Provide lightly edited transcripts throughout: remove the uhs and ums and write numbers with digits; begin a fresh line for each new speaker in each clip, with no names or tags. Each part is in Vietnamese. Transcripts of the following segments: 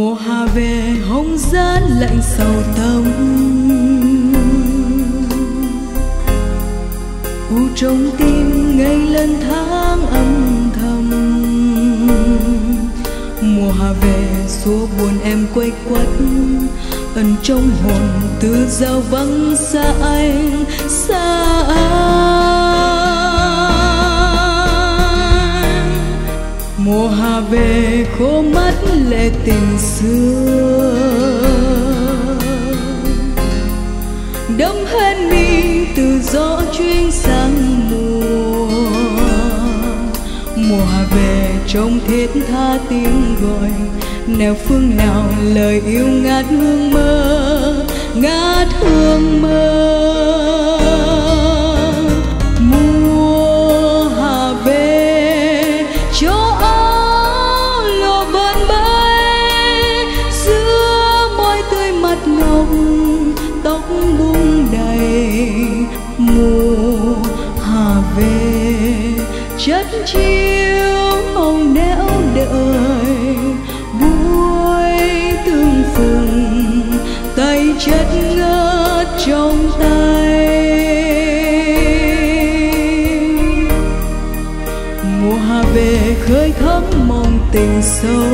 Mùa hạ về hông giá lạnh sầu tâm, u trong tim ngày lần tháng âm thầm. Mùa hạ về xua buồn em quay quắt, ẩn trong hồn từ giao vắng xa anh xa anh. Mùa hạ về khô mắt lệ tình xưa, đẫm hết mi từ gió chuyên sang mùa. Mùa hạ về trong thiết tha tiếng gọi, nẻo phương nào lời yêu ngát hương mơ, ngát hương mơ. Mùa hạ về chỗ áo lụa bần bay, giữa môi tươi mặt ngọc tóc bung đầy. Mùa hạ về chất chiếu hồng nẻo đợi, buổi tương phùng tay chất ngất trong tay. Mùa hạ về khơi thắm mong tình sâu,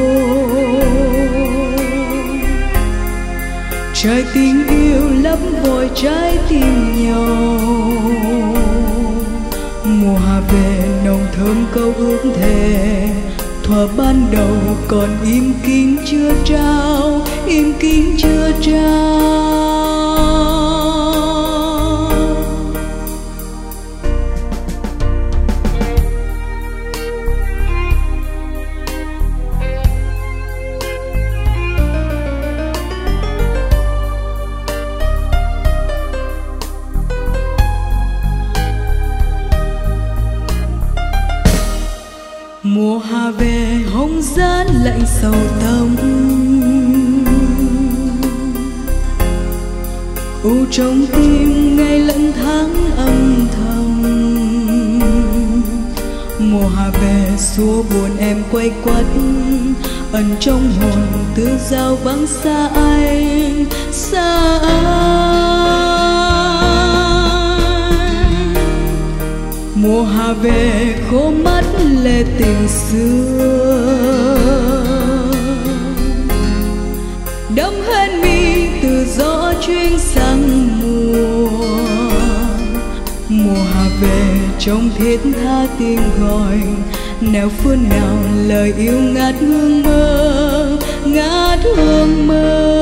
trái tình yêu lấp vội trái tim nhau. Mùa hạ về nồng thơm câu ước thề, thuở ban đầu còn im kín chưa trao, im kín chưa trao. Mùa hạ về hông giá lạnh sầu tâm, u trong tim ngày lẫn tháng âm thầm. Mùa hạ về xua buồn em quay quắt, ẩn trong hồn từ giao vắng xa anh xa anh. Mùa hạ về khô mắt lệ tình xưa, đẫm hết mi từ gió chuyên sang mùa. Mùa hạ về trong thiết tha tiếng gọi, nẻo phương nào lời yêu ngát hương mơ, ngát hương mơ.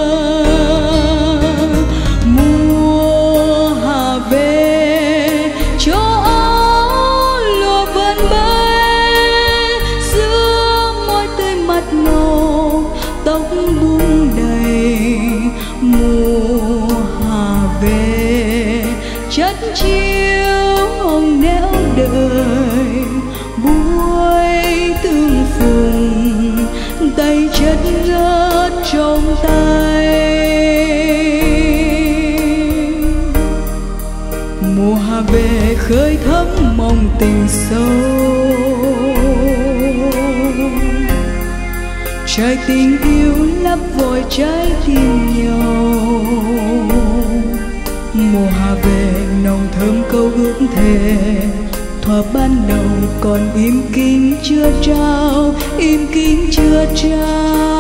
Mùa hạ về chỗ áo lụa bần bay, giữa môi tươi mặt ngọc tóc bung đầy. Mùa hạ về chất chiếu hồng nẻo đợi, buổi tương phùng tay chất ngất trong tay. Mùa hạ về khơi thắm mong tình sâu, trái tình yêu lấp vội trái tim nhau. Mùa hạ về nồng thơm câu ước thề, thuở ban đầu còn im kín chưa trao, im kín chưa trao.